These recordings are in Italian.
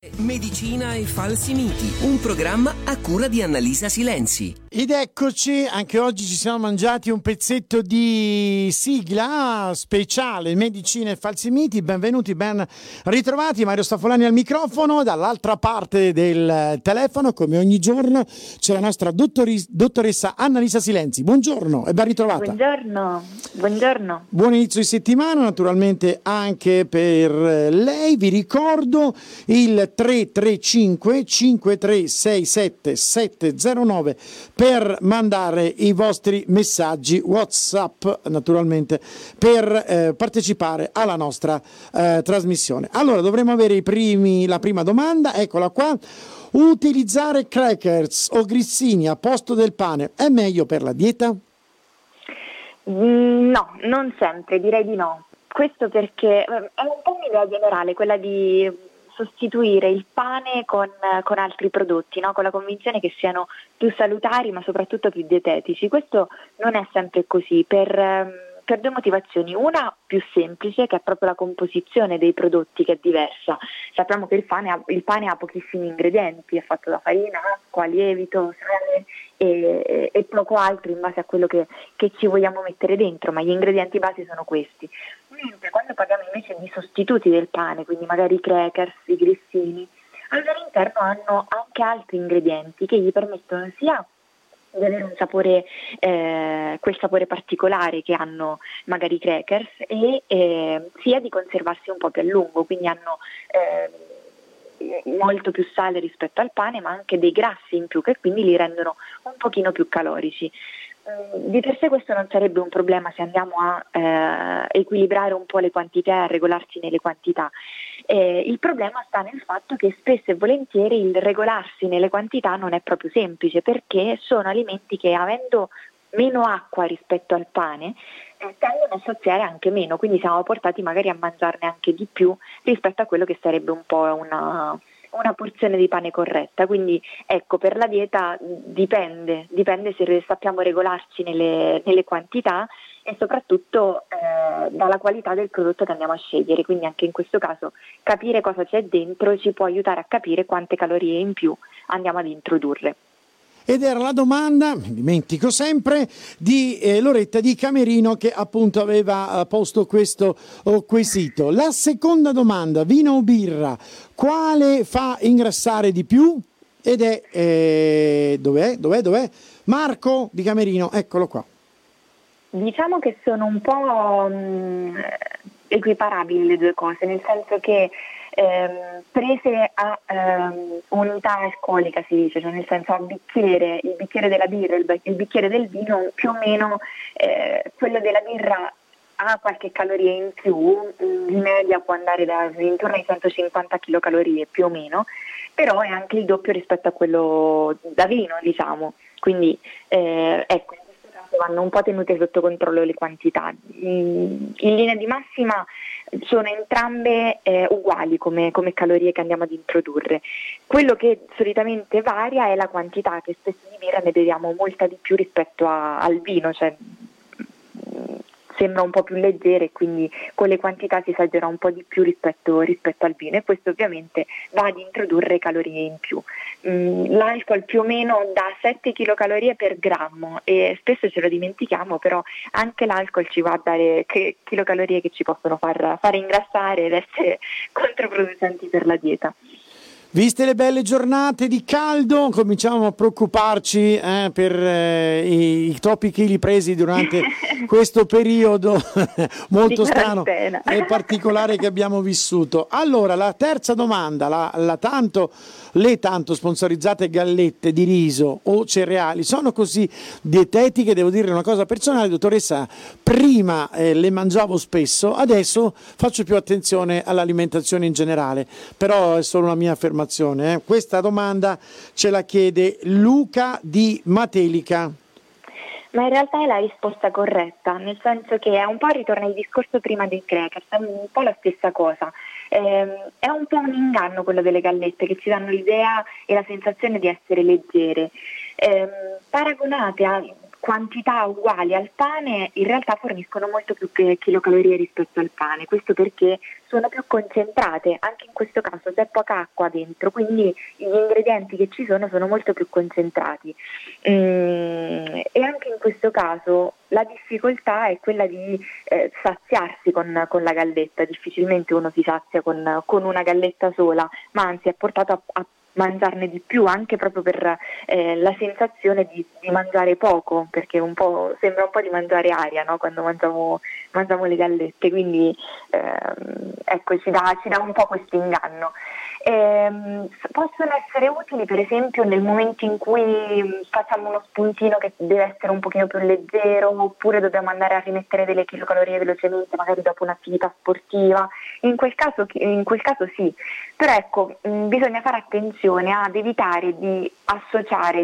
Medicina e falsi miti, un programma a cura di Annalisa Silenzi. Ed eccoci, anche oggi ci siamo mangiati un pezzetto di sigla speciale Medicina e falsi miti. Benvenuti, ben ritrovati. Mario Staffolani al microfono, dall'altra parte del telefono, come ogni giorno, c'è la nostra dottoressa Annalisa Silenzi. Buongiorno e ben ritrovata. Buongiorno. Buon inizio di settimana, naturalmente anche per lei. Vi ricordo il 335 5367 709 per mandare i vostri messaggi WhatsApp, naturalmente, per partecipare alla nostra trasmissione. Allora, dovremo avere la prima domanda, eccola qua. Utilizzare crackers o grissini a posto del pane è meglio per la dieta? No, non sempre, direi di no. Questo perché è un po' un'idea generale, quella di sostituire il pane con altri prodotti, no? Con la convinzione che siano più salutari ma soprattutto più dietetici. Questo non è sempre così per due motivazioni. Una più semplice, che è proprio la composizione dei prodotti, che è diversa. Sappiamo che il pane ha pochissimi ingredienti, è fatto da farina, acqua, lievito, sale e poco altro in base a quello che ci vogliamo mettere dentro, ma gli ingredienti base sono questi. Mentre quando parliamo invece di sostituti del pane, quindi magari i crackers, i grissini, al loro interno hanno anche altri ingredienti che gli permettono sia di avere un sapore, quel sapore particolare che hanno magari i crackers, e sia di conservarsi un po' più a lungo, quindi hanno molto più sale rispetto al pane, ma anche dei grassi in più che quindi li rendono un pochino più calorici. Di per sé questo non sarebbe un problema se andiamo a equilibrare un po' le quantità e a regolarsi nelle quantità. Il problema sta nel fatto che spesso e volentieri il regolarsi nelle quantità non è proprio semplice, perché sono alimenti che, avendo meno acqua rispetto al pane, tendono a saziare anche meno, quindi siamo portati magari a mangiarne anche di più rispetto a quello che sarebbe un po' una porzione di pane corretta. Quindi ecco, per la dieta dipende se sappiamo regolarci nelle quantità e soprattutto dalla qualità del prodotto che andiamo a scegliere. Quindi anche in questo caso capire cosa c'è dentro ci può aiutare a capire quante calorie in più andiamo ad introdurre. Ed era la domanda, mi dimentico sempre, di Loretta di Camerino, che appunto aveva posto questo quesito. La seconda domanda, vino o birra, quale fa ingrassare di più? Ed è, dov'è? Marco di Camerino, eccolo qua. Diciamo che sono un po' equiparabili le due cose, nel senso che prese a unità alcolica, si dice, cioè nel senso a bicchiere, il bicchiere della birra e il bicchiere del vino, più o meno quello della birra ha qualche caloria in più, in media può andare intorno ai 150 kcal più o meno, però è anche il doppio rispetto a quello da vino, diciamo. Quindi ecco, in questo caso vanno un po' tenute sotto controllo le quantità. In linea di massima sono entrambe uguali come calorie che andiamo ad introdurre. Quello che solitamente varia è la quantità, che spesso di birra ne beviamo molta di più rispetto al vino, cioè sembra un po' più leggera e quindi con le quantità si esagera un po' di più rispetto al vino, e questo ovviamente va ad introdurre calorie in più. L'alcol più o meno da 7 kcal per grammo, e spesso ce lo dimentichiamo, però anche l'alcol ci va a dare chilocalorie che ci possono fare ingrassare ed essere controproducenti per la dieta. Viste le belle giornate di caldo, cominciamo a preoccuparci per i troppi chili presi durante questo periodo molto strano e particolare che abbiamo vissuto. Allora, la terza domanda, le tanto sponsorizzate gallette di riso o cereali sono così dietetiche? Devo dire una cosa personale, dottoressa, prima le mangiavo spesso, adesso faccio più attenzione all'alimentazione in generale, però è solo una mia affermazione. Questa domanda ce la chiede Luca di Matelica. Ma in realtà è la risposta corretta, nel senso che è un po' ritorna il discorso prima dei crackers, è un po' la stessa cosa. È un po' un inganno quello delle gallette, che ci danno l'idea e la sensazione di essere leggere. Paragonate a quantità uguali al pane in realtà forniscono molto più chilocalorie rispetto al pane, questo perché sono più concentrate, anche in questo caso c'è poca acqua dentro, quindi gli ingredienti che ci sono molto più concentrati e anche in questo caso la difficoltà è quella di saziarsi con la galletta. Difficilmente uno si sazia con una galletta sola, ma anzi è portato a mangiarne di più, anche proprio per la sensazione di mangiare poco, perché sembra un po' di mangiare aria, no? Quando mangiamo le gallette, quindi ecco, ci dà un po' questo inganno. Possono essere utili per esempio nel momento in cui facciamo uno spuntino che deve essere un pochino più leggero, oppure dobbiamo andare a rimettere delle chilocalorie velocemente, magari dopo un'attività sportiva. In quel caso sì, però ecco, bisogna fare attenzione ad evitare di associare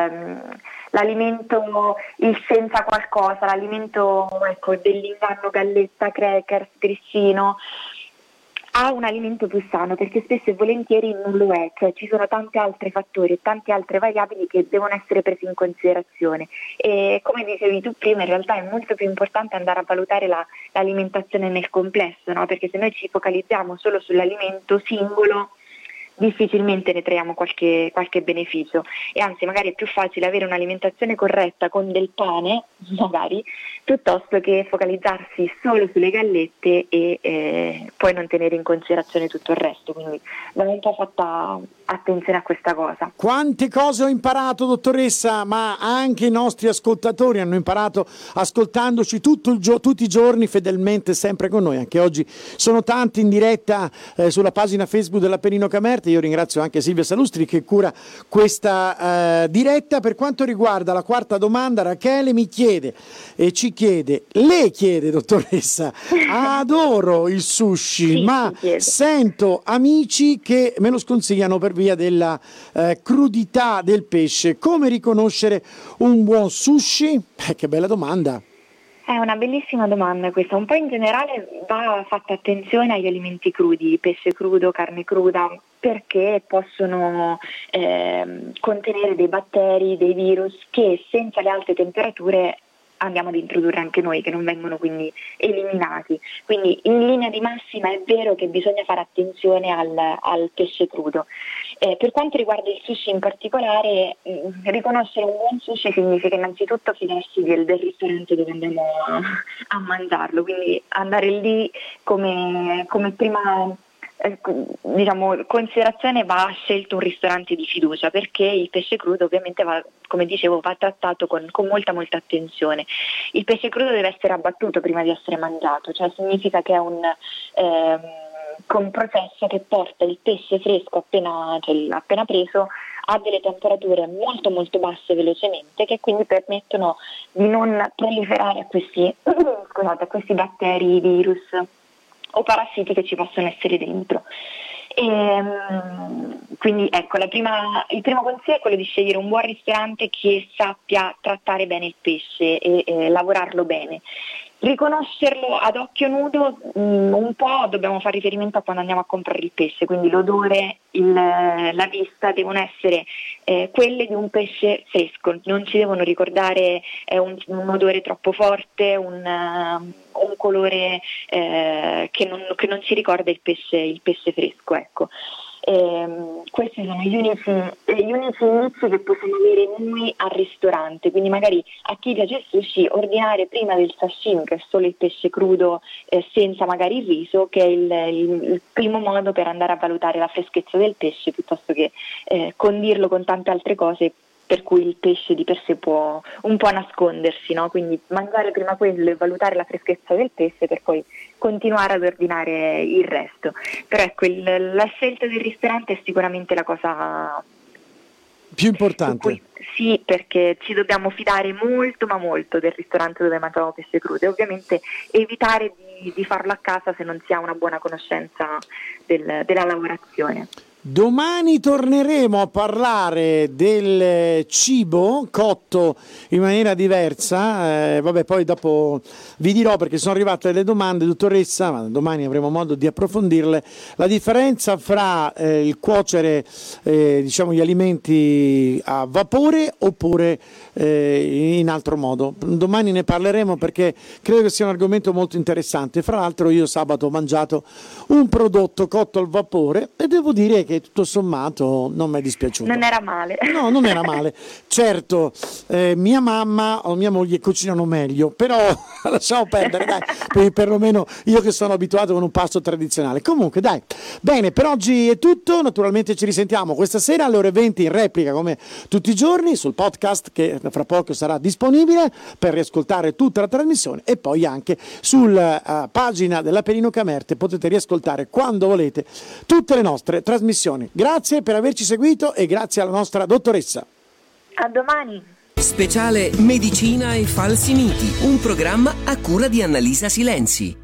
l'alimento, il senza qualcosa, l'alimento, ecco, dell'inganno galletta, crackers, grissino, a un alimento più sano, perché spesso e volentieri non lo è, cioè ci sono tanti altri fattori e tante altre variabili che devono essere presi in considerazione, e come dicevi tu prima, in realtà è molto più importante andare a valutare l'alimentazione nel complesso, no? Perché se noi ci focalizziamo solo sull'alimento singolo difficilmente ne traiamo qualche beneficio, e anzi magari è più facile avere un'alimentazione corretta con del pane magari, piuttosto che focalizzarsi solo sulle gallette e poi non tenere in considerazione tutto il resto, quindi va un po' fatta attenzione a questa cosa. Quante cose ho imparato, dottoressa, ma anche i nostri ascoltatori hanno imparato ascoltandoci tutti i giorni fedelmente, sempre con noi. Anche oggi sono tanti in diretta sulla pagina Facebook dell'Appennino Camerte. Io ringrazio anche Silvia Salustri che cura questa diretta. Per quanto riguarda la quarta domanda, Rachele mi chiede e le chiede, dottoressa, adoro il sushi, sì, ma sento amici che me lo sconsigliano per via della crudità del pesce. Come riconoscere un buon sushi? Che bella domanda. È una bellissima domanda questa. Un po' in generale va fatta attenzione agli alimenti crudi, pesce crudo, carne cruda, perché possono contenere dei batteri, dei virus che senza le alte temperature andiamo ad introdurre anche noi, che non vengono quindi eliminati. Quindi in linea di massima è vero che bisogna fare attenzione al pesce crudo. Per quanto riguarda il sushi in particolare, riconoscere un buon sushi significa innanzitutto fidarsi del ristorante dove andiamo a mangiarlo, quindi andare lì come prima considerazione va scelto un ristorante di fiducia, perché il pesce crudo ovviamente va, come dicevo, va trattato con molta attenzione. Il pesce crudo deve essere abbattuto prima di essere mangiato, cioè significa che è un processo che porta il pesce fresco appena preso a delle temperature molto basse velocemente, che quindi permettono di non proliferare a questi batteri, virus o parassiti che ci possono essere dentro. Quindi ecco, il primo consiglio è quello di scegliere un buon ristorante che sappia trattare bene il pesce e lavorarlo bene. Riconoscerlo ad occhio nudo, un po' dobbiamo fare riferimento a quando andiamo a comprare il pesce, quindi l'odore, la vista devono essere quelle di un pesce fresco, non ci devono ricordare un odore troppo forte, un colore che non ci ricorda il pesce fresco, ecco. Questi sono gli unici inizi che possiamo avere noi al ristorante, quindi magari a chi piace il sushi ordinare prima del sashimi, che è solo il pesce crudo senza magari il riso, che è il primo modo per andare a valutare la freschezza del pesce, piuttosto che condirlo con tante altre cose per cui il pesce di per sé può un po' nascondersi, no? Quindi mangiare prima quello e valutare la freschezza del pesce per poi continuare ad ordinare il resto. Però ecco, la scelta del ristorante è sicuramente la cosa più importante. Sì, perché ci dobbiamo fidare molto del ristorante dove mangiamo pesce crudo, e ovviamente evitare di farlo a casa se non si ha una buona conoscenza della lavorazione. Domani torneremo a parlare del cibo cotto in maniera diversa, poi dopo vi dirò, perché sono arrivate delle domande, dottoressa, ma domani avremo modo di approfondirle, la differenza fra il cuocere gli alimenti a vapore oppure in altro modo. Domani ne parleremo perché credo che sia un argomento molto interessante. Fra l'altro io sabato ho mangiato un prodotto cotto al vapore e devo dire che tutto sommato non mi è dispiaciuto. Non era male. No, non era male. Certo, mia mamma o mia moglie cucinano meglio, però lasciamo perdere, dai, perlomeno io che sono abituato con un pasto tradizionale. Comunque, dai, bene, per oggi è tutto. Naturalmente ci risentiamo questa sera alle ore 20 in replica come tutti i giorni sul podcast che fra poco sarà disponibile per riascoltare tutta la trasmissione, e poi anche sulla pagina dell'Appennino Camerte potete riascoltare quando volete tutte le nostre trasmissioni. Grazie per averci seguito e grazie alla nostra dottoressa. A domani. Speciale Medicina e falsi miti, un programma a cura di Annalisa Silenzi.